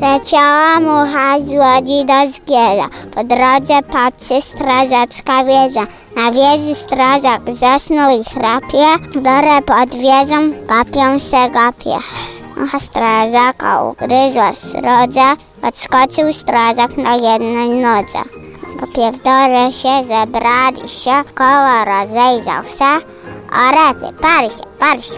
Leciała mucha z łodzi do Zgiela. Po drodze patrzy strażacka wieża. Na wieży strażak zasnął i chrapie. Dorę pod wieżą gapią się gapie. Mucha strażaka ugryzła srodze. Odskoczył strażak na jednej nodze. Gapie w dorę się zebrali się. Koło rozejrzał się. O rety, pal się.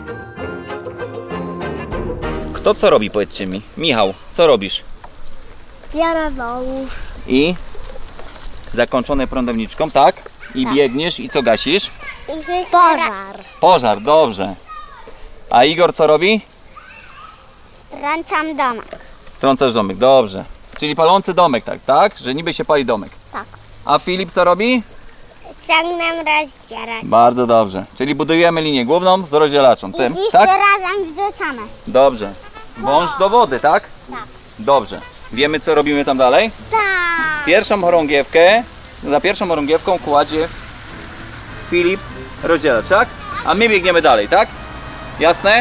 Kto co robi, powiedzcie mi? Michał, co robisz? Biorę wąż. I zakończone prądowniczką, tak? I biegniesz i co gasisz? Pożar. Pożar, dobrze. A Igor co robi? Strącam domek. Strącasz domek, dobrze. Czyli palący domek, tak? Że niby się pali domek. Tak. A Filip co robi? Ciągnę rozdzierać. Bardzo dobrze. Czyli budujemy linię główną z rozdzielaczą. Tym, tak? razem wrzucamy. Dobrze. Wąż do wody, tak? Tak. Dobrze. Wiemy co robimy tam dalej? Tak. Pierwszą chorągiewkę, za pierwszą chorągiewką kładzie Filip rozdzielacz, tak? A my biegniemy dalej, tak? Jasne?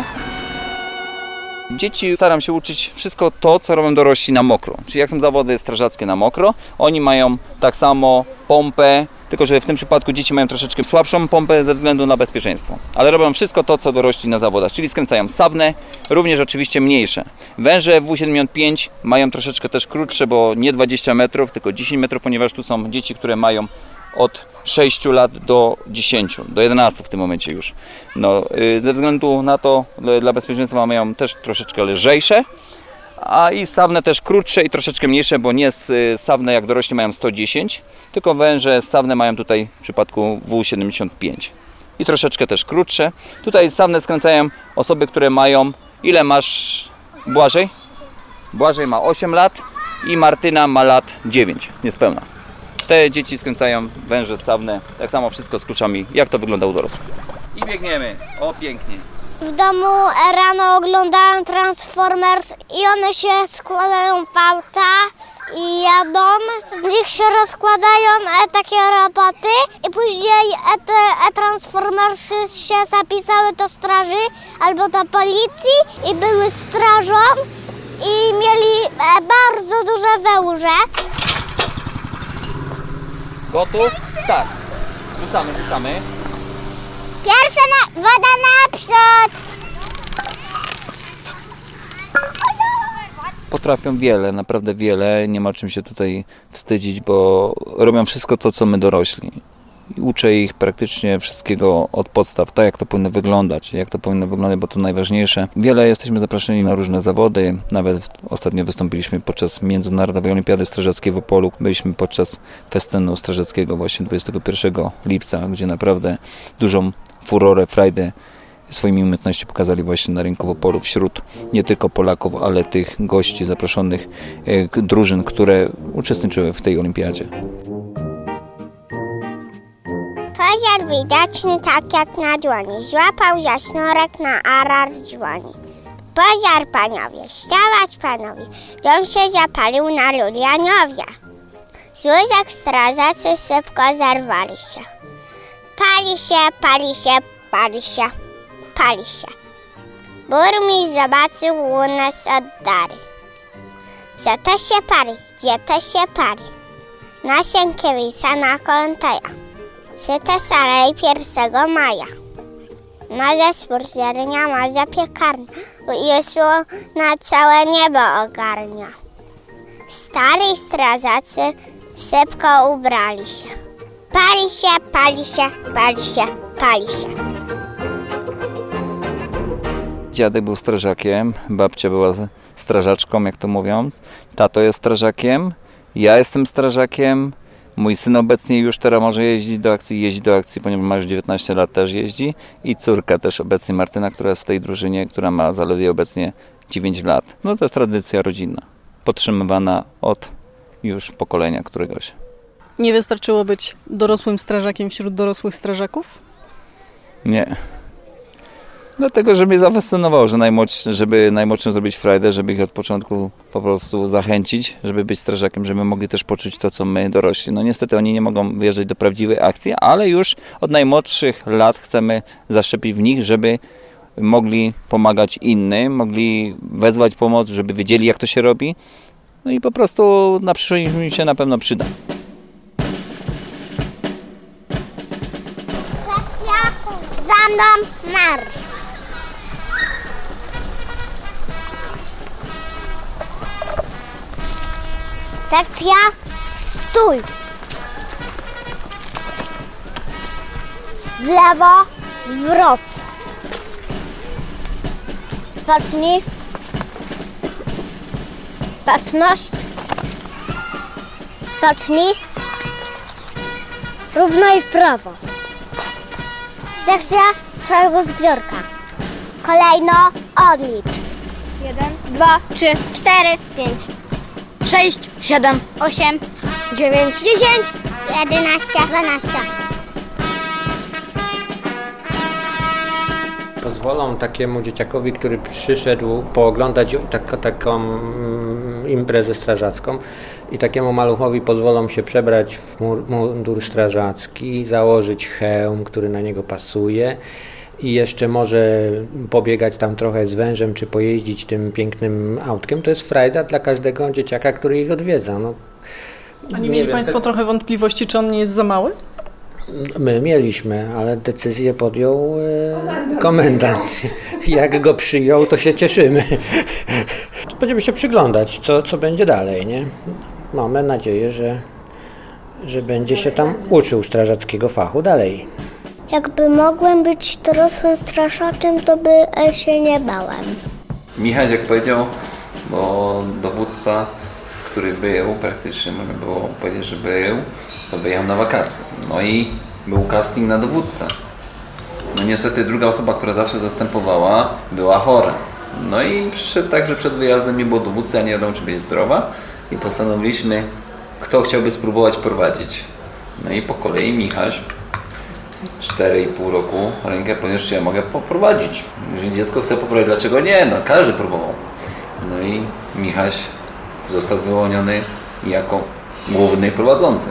Dzieci staram się uczyć wszystko to, co robią dorośli na mokro. Czyli jak są zawody strażackie na mokro, oni mają tak samo pompę, tylko że w tym przypadku dzieci mają troszeczkę słabszą pompę ze względu na bezpieczeństwo. Ale robią wszystko to, co dorośli na zawodach, czyli skręcają sawnę, również oczywiście mniejsze. Węże W75 mają troszeczkę też krótsze, bo nie 20 metrów, tylko 10 metrów, ponieważ tu są dzieci, które mają od 6 lat do 10, do 11 w tym momencie już. No, ze względu na to dla bezpieczeństwa mają też troszeczkę lżejsze, a i sawne też krótsze i troszeczkę mniejsze, bo nie sawne jak dorośli mają 110, tylko węże sawne mają tutaj w przypadku W75 i troszeczkę też krótsze. Tutaj sawne skręcają osoby, które mają, ile masz Błażej? Błażej ma 8 lat i Martyna ma lat 9, niespełna. Te dzieci skręcają węże sawne, tak samo wszystko z kluczami, jak to wygląda u dorosłych. I biegniemy, o pięknie. W domu rano oglądałem Transformers i one się składają w auta i jadą. Z nich się rozkładają takie roboty i później te Transformersy się zapisały do straży albo do policji i były strażą i mieli bardzo duże wełże. Gotów? Start. Rzucamy. Pierwsza woda naprzód! Potrafią wiele, naprawdę wiele, nie ma czym się tutaj wstydzić, bo robią wszystko to, co my dorośli. I uczę ich praktycznie wszystkiego od podstaw, tak jak to powinno wyglądać, bo to najważniejsze. Wiele jesteśmy zaproszeni na różne zawody, nawet ostatnio wystąpiliśmy podczas Międzynarodowej Olimpiady Strażackiej w Opolu. Byliśmy podczas festynu strażackiego właśnie 21 lipca, gdzie naprawdę dużą furorę, frajdę swoimi umiejętności pokazali właśnie na rynku w Opolu wśród nie tylko Polaków, ale tych gości zaproszonych drużyn, które uczestniczyły w tej olimpiadzie. Pożar widoczny tak jak na dłoni, złapał za sznurek na arar dłoni. Pożar panowie, wstawać panowie, dom się zapalił na Lulianowie. Z łóżek strażacy szybko zerwali się. Pali się. Burmistrz zobaczył łunę z oddali. Co to się pali, gdzie to się pali? Na Sienkiewicza na Konteja. Czy te sarej 1 maja? Może spółdzielnia, może piekarnia, już na całe niebo ogarnia. Stali strażacy szybko ubrali się. Pali się. Dziadek był strażakiem, babcia była strażaczką, jak to mówią. Tato jest strażakiem, ja jestem strażakiem. Mój syn obecnie już teraz może jeździ do akcji, ponieważ ma już 19 lat, też jeździ. I córka też obecnie, Martyna, która jest w tej drużynie, która ma zaledwie obecnie 9 lat. No to jest tradycja rodzinna, podtrzymywana od już pokolenia któregoś. Nie wystarczyło być dorosłym strażakiem wśród dorosłych strażaków? Nie. Dlatego, że mnie zafascynowało, żeby najmłodszym zrobić frajdę, żeby ich od początku po prostu zachęcić, żeby być strażakiem, żeby mogli też poczuć to, co my dorośli. No niestety oni nie mogą wyjeżdżać do prawdziwej akcji, ale już od najmłodszych lat chcemy zaszczepić w nich, żeby mogli pomagać innym, mogli wezwać pomoc, żeby wiedzieli, jak to się robi. No i po prostu na przyszłość mi się na pewno przyda. Sekcja za mną marsz. Sekcja stój. W lewo zwrot. Spocznij. Baczność. Spocznij. Równo i w prawo. Sekcja całego zbiorka. Kolejno odlicz. 1, 2, 3, 4, 5, 6, 7, 8, 9, 10, 11, 12. Pozwolą takiemu dzieciakowi, który przyszedł pooglądać taką imprezę strażacką i takiemu maluchowi pozwolą się przebrać w mundur strażacki, założyć hełm, który na niego pasuje i jeszcze może pobiegać tam trochę z wężem, czy pojeździć tym pięknym autkiem. To jest frajda dla każdego dzieciaka, który ich odwiedza. No, A nie mieli Państwo trochę wątpliwości, czy on nie jest za mały? My mieliśmy, ale decyzję podjął komendant. Jak go przyjął, to się cieszymy. Będziemy się przyglądać, co będzie dalej, nie? Mamy nadzieję, że będzie się tam uczył strażackiego fachu dalej. Jakby mogłem być dorosłym strażakiem, to by się nie bałem. Michał, jak powiedział, bo dowódca, który był, praktycznie można było powiedzieć, że był, to wyjechał na wakacje. No i był casting na dowódcę. No niestety druga osoba, która zawsze zastępowała, była chora. No i przyszedł tak, że przed wyjazdem nie było dowódcy, a nie wiadomo, czy będzie zdrowa. I postanowiliśmy, kto chciałby spróbować prowadzić. No i po kolei Michaś 4,5 roku rękę podniósł, że ja mogę poprowadzić. Jeżeli dziecko chce poprowadzić, dlaczego nie? No każdy próbował. No i Michaś został wyłoniony jako główny prowadzący.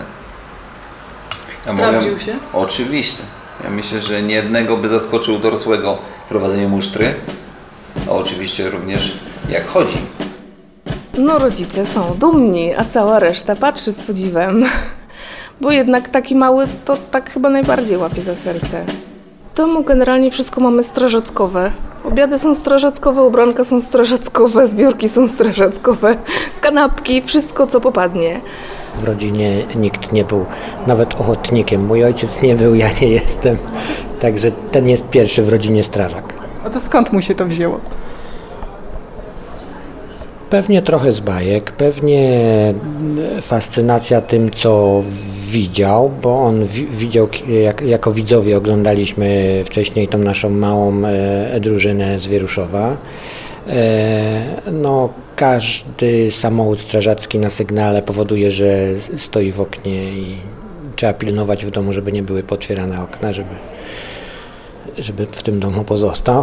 Sprawdził się? Oczywiście. Ja myślę, że niejednego by zaskoczył dorosłego prowadzenie musztry, a oczywiście również jak chodzi. No rodzice są dumni, a cała reszta patrzy z podziwem. Bo jednak taki mały to tak chyba najbardziej łapie za serce. W domu generalnie wszystko mamy strażackowe. Obiady są strażackowe, ubranka są strażackowe, zbiorki są strażackowe, kanapki, wszystko co popadnie. W rodzinie nikt nie był nawet ochotnikiem. Mój ojciec nie był, ja nie jestem. Także ten jest pierwszy w rodzinie strażak. A to skąd mu się to wzięło? Pewnie trochę z bajek, pewnie fascynacja tym, co widział, bo on widział, jako widzowie oglądaliśmy wcześniej tą naszą małą drużynę z Wieruszowa. No, każdy samochód strażacki na sygnale powoduje, że stoi w oknie i trzeba pilnować w domu, żeby nie były potwierane okna, żeby w tym domu pozostał.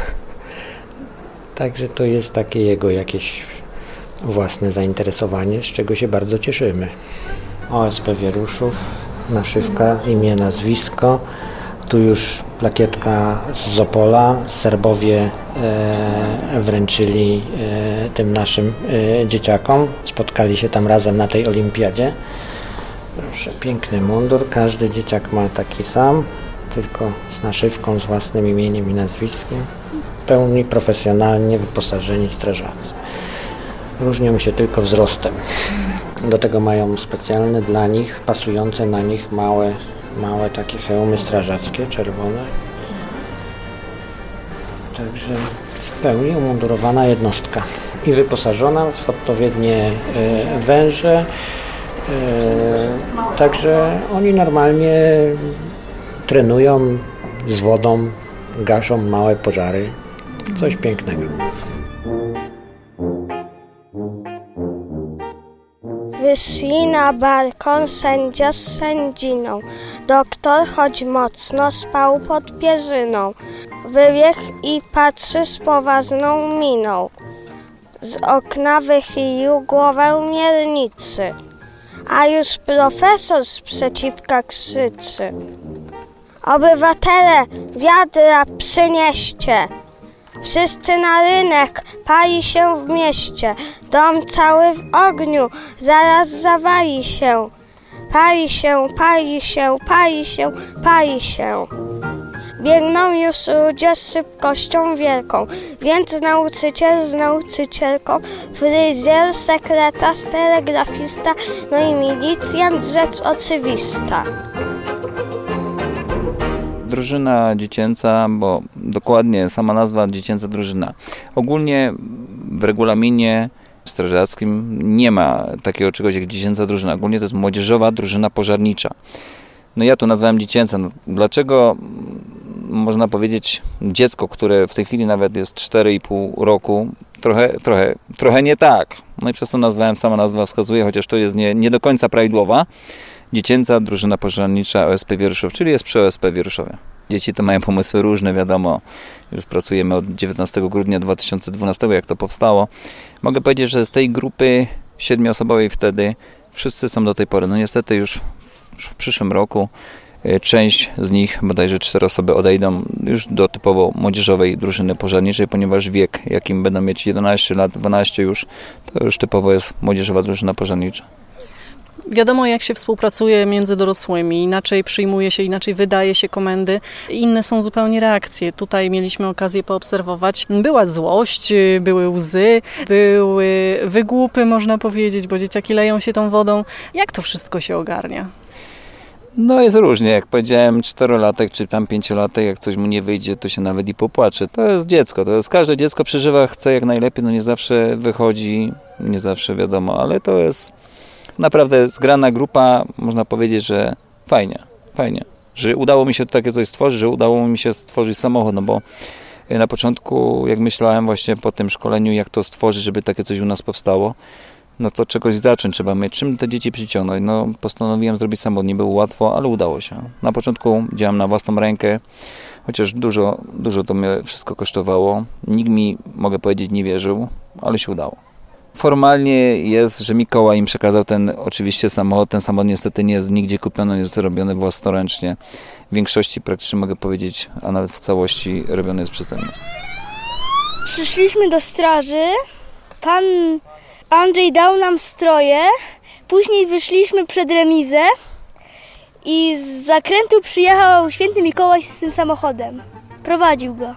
Także to jest takie jego jakieś własne zainteresowanie, z czego się bardzo cieszymy. OSP Wieruszów, naszywka, imię, nazwisko. Tu już plakietka z Opola. Serbowie wręczyli tym naszym dzieciakom. Spotkali się tam razem na tej olimpiadzie. Proszę, piękny mundur. Każdy dzieciak ma taki sam, tylko z naszywką, z własnym imieniem i nazwiskiem. Pełni profesjonalnie wyposażeni strażacy. Różnią się tylko wzrostem. Do tego mają specjalne dla nich, pasujące na nich małe takie hełmy strażackie, czerwone. Także w pełni umundurowana jednostka i wyposażona w odpowiednie węże. Także oni normalnie trenują z wodą, gaszą małe pożary. Coś pięknego. Wyszli na balkon sędzia z sędziną. Doktor, choć mocno, spał pod pierzyną. Wybiegł i patrzy z poważną miną. Z okna wychylił głowę miernicy, a już profesor sprzeciwka krzyczy. Obywatele, wiadra przynieście. Wszyscy na rynek, pali się w mieście, dom cały w ogniu, zaraz zawali się. Pali się, pali się, pali się, pali się. Biegną już ludzie z szybkością wielką, więc nauczyciel z nauczycielką, fryzjer, sekretarz, telegrafista, no i milicjant, rzecz oczywista. Drużyna dziecięca, bo dokładnie sama nazwa dziecięca drużyna. Ogólnie w regulaminie strażackim nie ma takiego czegoś jak dziecięca drużyna. Ogólnie to jest młodzieżowa drużyna pożarnicza. No ja tu nazwałem dziecięca. No, dlaczego można powiedzieć dziecko, które w tej chwili nawet jest 4,5 roku, trochę nie tak. No i przez to nazwałem, sama nazwa wskazuje, chociaż to jest nie do końca prawidłowa. Dziecięca drużyna pożarnicza OSP Wieruszów, czyli jest przy OSP Wieruszowie. Dzieci to mają pomysły różne, wiadomo. Już pracujemy od 19 grudnia 2012, jak to powstało. Mogę powiedzieć, że z tej grupy 7-osobowej wtedy wszyscy są do tej pory. No niestety już w przyszłym roku część z nich, bodajże 4 osoby odejdą już do typowo młodzieżowej drużyny pożarniczej, ponieważ wiek, jakim będą mieć 11 lat, 12 już, to już typowo jest młodzieżowa drużyna pożarnicza. Wiadomo, jak się współpracuje między dorosłymi, inaczej przyjmuje się, inaczej wydaje się komendy, inne są zupełnie reakcje. Tutaj mieliśmy okazję poobserwować. Była złość, były łzy, były wygłupy, można powiedzieć, bo dzieciaki leją się tą wodą. Jak to wszystko się ogarnia? No jest różnie, jak powiedziałem, 4-latek czy tam 5-latek, jak coś mu nie wyjdzie, to się nawet i popłacze. To jest dziecko, każde dziecko przeżywa, chce jak najlepiej, no nie zawsze wychodzi, nie zawsze wiadomo, ale to jest naprawdę zgrana grupa, można powiedzieć, że fajnie, że udało mi się takie coś stworzyć, że udało mi się stworzyć samochód, no bo na początku, jak myślałem właśnie po tym szkoleniu, jak to stworzyć, żeby takie coś u nas powstało, no to czegoś zacząć trzeba mieć. Czym te dzieci przyciągnąć? No postanowiłem zrobić samochód, nie było łatwo, ale udało się. Na początku działam na własną rękę, chociaż dużo to mnie wszystko kosztowało. Nikt mi, mogę powiedzieć, nie wierzył, ale się udało. Formalnie jest, że Mikołaj im przekazał ten oczywiście samochód. Ten samochód niestety nie jest nigdzie kupiony, jest robiony własnoręcznie. W większości praktycznie mogę powiedzieć, a nawet w całości robiony jest przeze mnie. Przyszliśmy do straży, pan Andrzej dał nam stroje, później wyszliśmy przed remizę i z zakrętu przyjechał święty Mikołaj z tym samochodem. Prowadził go.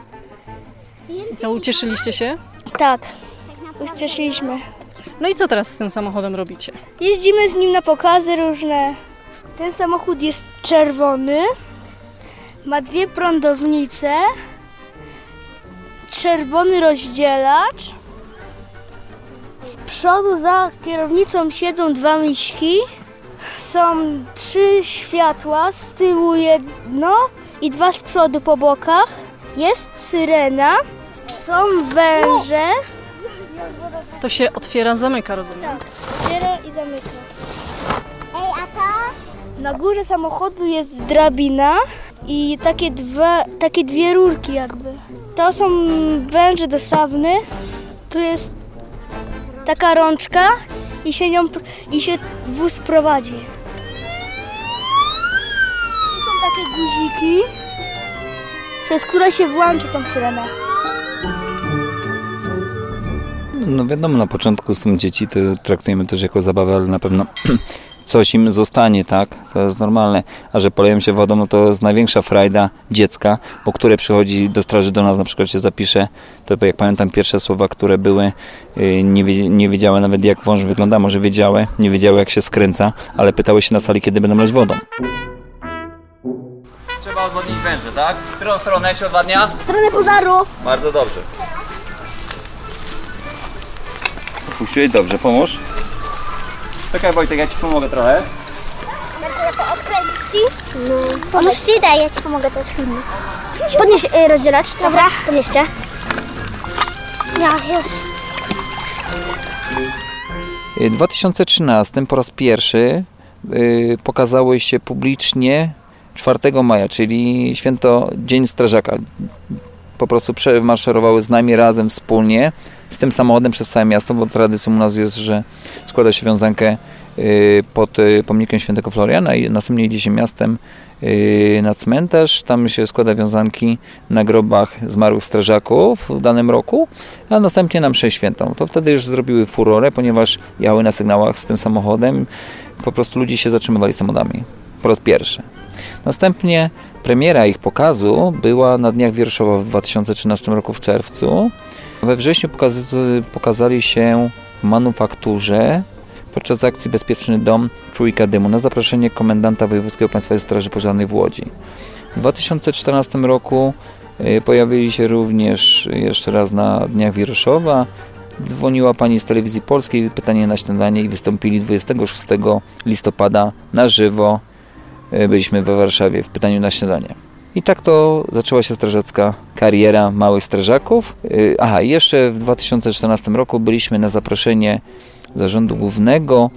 I to ucieszyliście się? Tak, ucieszyliśmy. No i co teraz z tym samochodem robicie? Jeździmy z nim na pokazy różne. Ten samochód jest czerwony, ma 2 prądownice, czerwony rozdzielacz. Z przodu za kierownicą siedzą 2 miśki. Są 3 światła, z tyłu jedno i 2 z przodu po bokach. Jest syrena, są węże. To się otwiera, zamyka, rozumiem? Tak, otwiera i zamyka. Ej, a to? Na górze samochodu jest drabina i takie 2 rurki jakby. To są węże do sauny. Tu jest taka rączka i się wóz prowadzi. Tu są takie guziki, przez które się włączy tą syrenę. No wiadomo, na początku są dzieci, to traktujemy też jako zabawę, ale na pewno coś im zostanie, tak? To jest normalne. A że poleją się wodą, no to jest największa frajda dziecka, bo które przychodzi do straży do nas, na przykład się zapisze, to jak pamiętam pierwsze słowa, które były, nie wiedziały nawet jak wąż wygląda, może wiedziały, nie wiedziały jak się skręca, ale pytały się na sali, kiedy będą lać wodą. Trzeba odwodnić węże, tak? W którą stronę się odwadnia? W stronę pożaru. Bardzo dobrze. Puściłeś? Dobrze, pomóż. Czekaj Wojtek, ja ci pomogę trochę. Mogę to odkręcić ci? No. Pomóż ci, daj, ja ci pomogę też. Podnieś rozdzielacz. Dobra. Podnieście. Ja już. W 2013 po raz pierwszy pokazały się publicznie 4 maja, czyli święto Dzień Strażaka. Po prostu przemaszerowały z nami razem, wspólnie, z tym samochodem przez całe miasto, bo tradycją u nas jest, że składa się wiązankę pod pomnikiem Świętego Floriana i następnie idzie się miastem na cmentarz. Tam się składa wiązanki na grobach zmarłych strażaków w danym roku, a następnie na mszę świętą. To wtedy już zrobiły furorę, ponieważ jechały na sygnałach z tym samochodem. Po prostu ludzie się zatrzymywali samochodami po raz pierwszy. Następnie premiera ich pokazu była na Dniach Wierszowa w 2013 roku w czerwcu. We wrześniu pokazali się w manufakturze podczas akcji Bezpieczny Dom Czujka Dymu na zaproszenie komendanta Wojewódzkiego Państwowej Straży Pożarnej w Łodzi. W 2014 roku pojawili się również jeszcze raz na Dniach Wierszowa. Dzwoniła pani z Telewizji Polskiej, pytanie na śniadanie i wystąpili 26 listopada na żywo. Byliśmy we Warszawie w pytaniu na śniadanie. I tak to zaczęła się strażacka kariera małych strażaków. Aha, i jeszcze w 2014 roku byliśmy na zaproszenie Zarządu Głównego.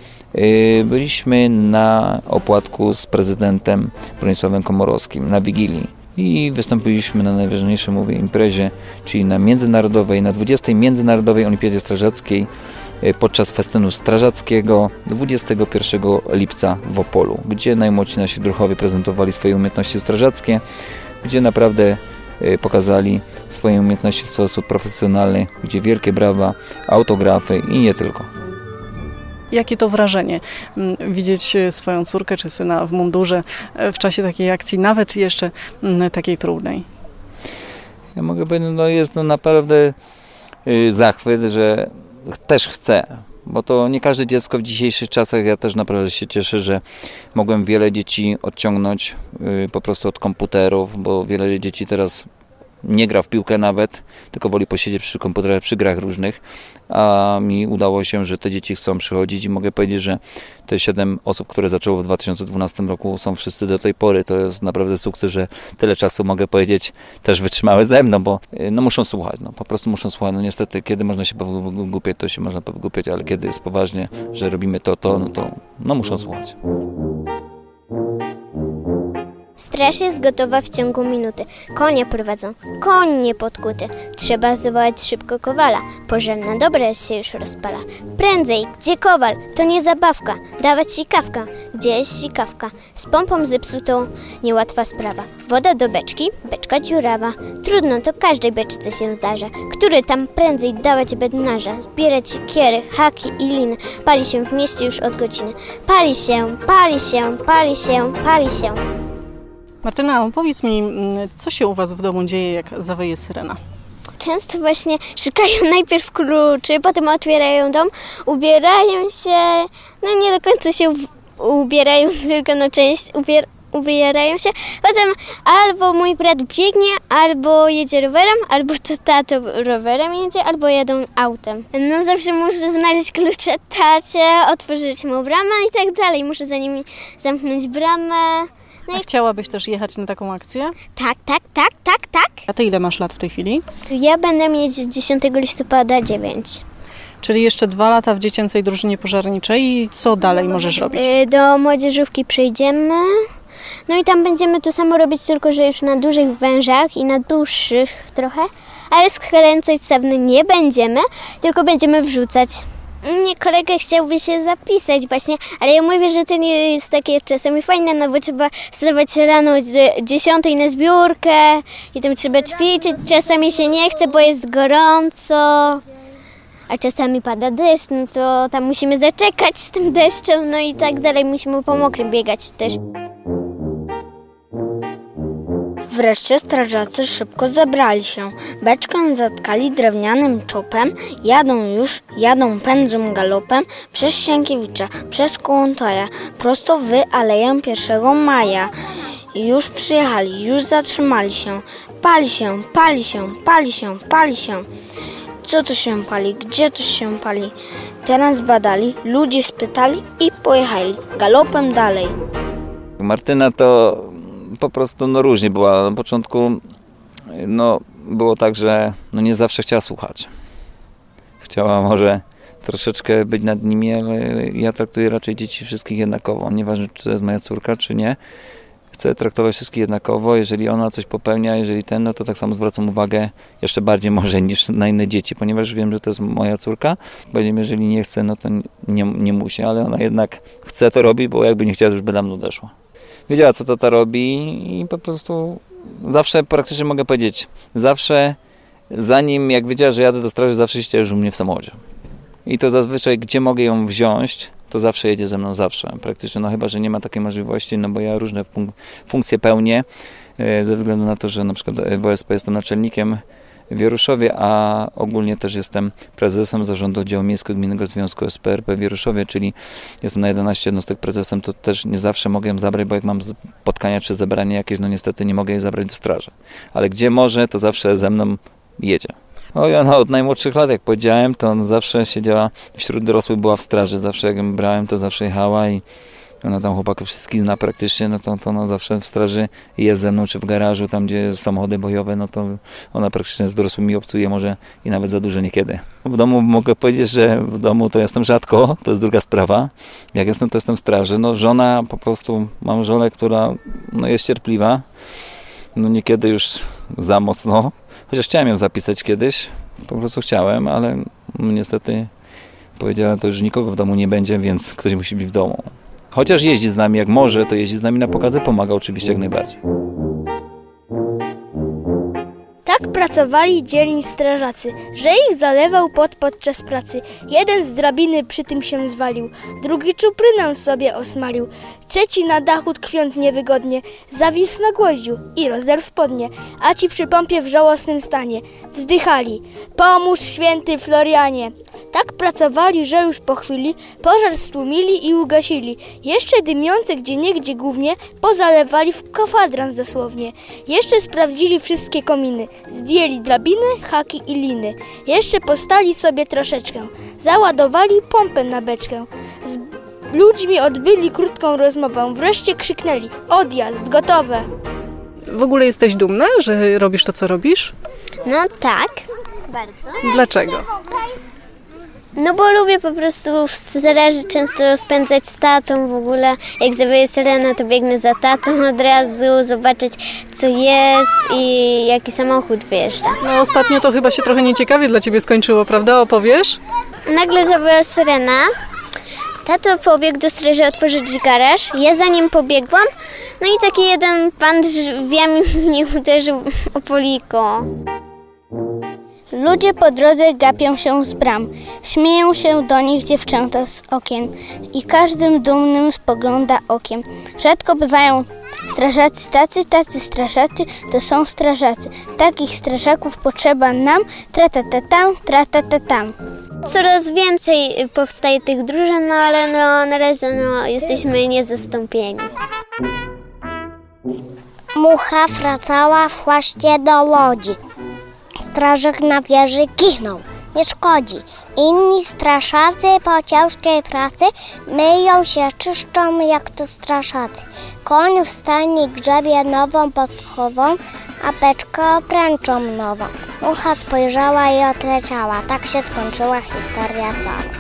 Byliśmy na opłatku z prezydentem Bronisławem Komorowskim na Wigilii. I wystąpiliśmy na najważniejszej, mówię, imprezie, czyli na międzynarodowej, na 20. Międzynarodowej Olimpiadzie Strażackiej podczas festynu strażackiego 21 lipca w Opolu, gdzie najmłodsi nasi druhowie prezentowali swoje umiejętności strażackie, gdzie naprawdę pokazali swoje umiejętności w sposób profesjonalny, gdzie wielkie brawa, autografy i nie tylko. Jakie to wrażenie widzieć swoją córkę czy syna w mundurze w czasie takiej akcji, nawet jeszcze takiej próbnej? Ja mogę powiedzieć, no jest to naprawdę zachwyt, że też chcę, bo to nie każde dziecko w dzisiejszych czasach, ja też naprawdę się cieszę, że mogłem wiele dzieci odciągnąć po prostu od komputerów, bo wiele dzieci teraz nie gra w piłkę nawet, tylko woli posiedzieć przy komputerach, przy grach różnych, a mi udało się, że te dzieci chcą przychodzić i mogę powiedzieć, że te 7 osób, które zaczęło w 2012 roku, są wszyscy do tej pory. To jest naprawdę sukces, że tyle czasu, mogę powiedzieć, też wytrzymały ze mną, bo no muszą słuchać, no po prostu muszą słuchać. No niestety, kiedy można się powygłupiać, to się można powygłupiać, ale kiedy jest poważnie, że robimy no muszą słuchać. Straż jest gotowa w ciągu minuty. Konie prowadzą, koń nie podkuty. Trzeba zwołać szybko kowala. Pożarna dobra się już rozpala. Prędzej, gdzie kowal? To nie zabawka. Dawać sikawka. Gdzie jest sikawka? Z pompą zepsutą, niełatwa sprawa. Woda do beczki, beczka dziurawa. Trudno, to każdej beczce się zdarza. Który tam prędzej dawać bednarza? Zbierać siekiery, haki i liny. Pali się w mieście już od godziny. Pali się, pali się, pali się, pali się. Martyna, powiedz mi, co się u Was w domu dzieje, jak zawyje syrena? Często właśnie szukają najpierw kluczy, potem otwierają dom, ubierają się, no nie do końca się ubierają, tylko no część ubierają się. Potem albo mój brat biegnie, albo jedzie rowerem, albo to tato rowerem jedzie, albo jadą autem. No zawsze muszę znaleźć klucze tacie, otworzyć mu bramę i tak dalej. Muszę za nimi zamknąć bramę. No A chciałabyś też jechać na taką akcję? Tak. A Ty ile masz lat w tej chwili? Ja będę mieć 10 listopada 9. Czyli jeszcze 2 lata w dziecięcej drużynie pożarniczej i co dalej możesz robić? Do młodzieżówki przejdziemy, no i tam będziemy to samo robić, tylko że już na dużych wężach i na dłuższych trochę, ale skręcać sawny nie będziemy, tylko będziemy wrzucać. Mnie kolega chciałby się zapisać właśnie, ale ja mówię, że to nie jest takie czasami fajne, no bo trzeba wstawać rano o 10 na zbiórkę i tam trzeba ćwiczyć, czasami się nie chce, bo jest gorąco, a czasami pada deszcz, no to tam musimy zaczekać z tym deszczem, no i tak dalej, musimy po mokrym biegać też. Wreszcie strażacy szybko zebrali się. Beczkę zatkali drewnianym czopem. Jadą pędzą galopem przez Sienkiewicza, przez Kołątaja, prosto w Aleję 1 Maja. Już przyjechali, już zatrzymali się. Pali się, pali się, pali się, pali się. Co to się pali? Gdzie to się pali? Teraz badali, ludzie spytali i pojechali galopem dalej. Martyna to po prostu różnie była. Na początku było tak, że nie zawsze chciała słuchać. Chciała może troszeczkę być nad nimi, ale ja traktuję raczej dzieci wszystkich jednakowo. Nieważne, czy to jest moja córka, czy nie. chcę traktować wszystkich jednakowo. Jeżeli ona coś popełnia, jeżeli no to tak samo zwracam uwagę jeszcze bardziej może niż na inne dzieci, ponieważ wiem, że to jest moja córka. Powiem, jeżeli nie chce, no to nie musi, ale ona jednak chce to robić, bo jakby nie chciała, to już by dawno odeszła. Wiedziała, co tata robi i po prostu zawsze praktycznie mogę powiedzieć, zawsze zanim jak wiedziała, że jadę do straży, zawsze siedziała u mnie w samochodzie. I to zazwyczaj, gdzie mogę ją wziąć, to zawsze jedzie ze mną, zawsze. Praktycznie, no chyba, że nie ma takiej możliwości, no bo ja różne funkcje pełnię, ze względu na to, że na przykład w OSP jestem naczelnikiem w Wieruszowie, a ogólnie też jestem prezesem Zarządu Oddziału Miejsko-Gminnego Związku SPRP w Wieruszowie, czyli jestem na 11 jednostek prezesem, to też nie zawsze mogę ją zabrać, bo jak mam spotkania czy zebranie jakieś, no niestety nie mogę jej zabrać do straży. Ale gdzie może, to zawsze ze mną jedzie. Oj, ona od najmłodszych lat, jak powiedziałem, to ona zawsze siedziała wśród dorosłych, była w straży. Zawsze jak ją brałem, to zawsze jechała i ona tam chłopaków wszystkich zna praktycznie, no to ona zawsze w straży jest ze mną, czy w garażu, tam gdzie są samochody bojowe, no to ona praktycznie z dorosłymi obcuje, może i nawet za dużo niekiedy. W domu mogę powiedzieć, że w domu to jestem rzadko, to jest druga sprawa. Jak jestem, to jestem w straży. No żona, po prostu mam żonę, która no, jest cierpliwa, no niekiedy już za mocno. Chociaż chciałem ją zapisać kiedyś, po prostu chciałem, ale niestety powiedziała, to już nikogo w domu nie będzie, więc ktoś musi być w domu. Chociaż jeździ z nami jak może, to jeździ z nami na pokazy, pomaga oczywiście jak najbardziej. Tak pracowali dzielni strażacy, że ich zalewał pot podczas pracy. Jeden z drabiny przy tym się zwalił, drugi czuprynę sobie osmalił, trzeci na dachu tkwiąc niewygodnie zawisł na gwoździu i rozdarł spodnie, a ci przy pompie w żałosnym stanie wzdychali: pomóż święty Florianie! Tak pracowali, że już po chwili pożar stłumili i ugasili. Jeszcze dymiące gdzieniegdzie głównie pozalewali w kwadrans dosłownie. Jeszcze sprawdzili wszystkie kominy, zdjęli drabiny, haki i liny. Jeszcze postali sobie troszeczkę, załadowali pompę na beczkę. Z ludźmi odbyli krótką rozmowę, wreszcie krzyknęli: odjazd, gotowe! W ogóle jesteś dumna, że robisz to, co robisz? No tak. Bardzo. Dlaczego? No bo lubię po prostu w straży często spędzać z tatą w ogóle. Jak zawyje syrena, to biegnę za tatą od razu, zobaczyć co jest i jaki samochód wyjeżdża. No ostatnio to chyba się trochę nieciekawie dla ciebie skończyło, prawda? Opowiesz? Nagle zawyła syrena. Tato pobiegł do straży otworzyć garaż, ja za nim pobiegłam, no i taki jeden pan drzwiami mnie uderzył o poliko. Ludzie po drodze gapią się z bram, śmieją się do nich dziewczęta z okien i każdym dumnym spogląda okiem. Rzadko bywają strażacy tacy strażacy, to są strażacy. Takich strażaków potrzeba nam, tra-ta-ta-tam, tra-ta-ta-tam. Coraz więcej powstaje tych drużyn, no ale na razie jesteśmy niezastąpieni. Mucha wracała właśnie do łodzi. Strażak na wieży kichnął, nie szkodzi. Inni strażacy po ciężkiej pracy myją się, czyszczą jak to strażacy. Koń w stajni grzebie nową podchową, a beczkę opręczą nową. Mucha spojrzała i odleciała. Tak się skończyła historia cała.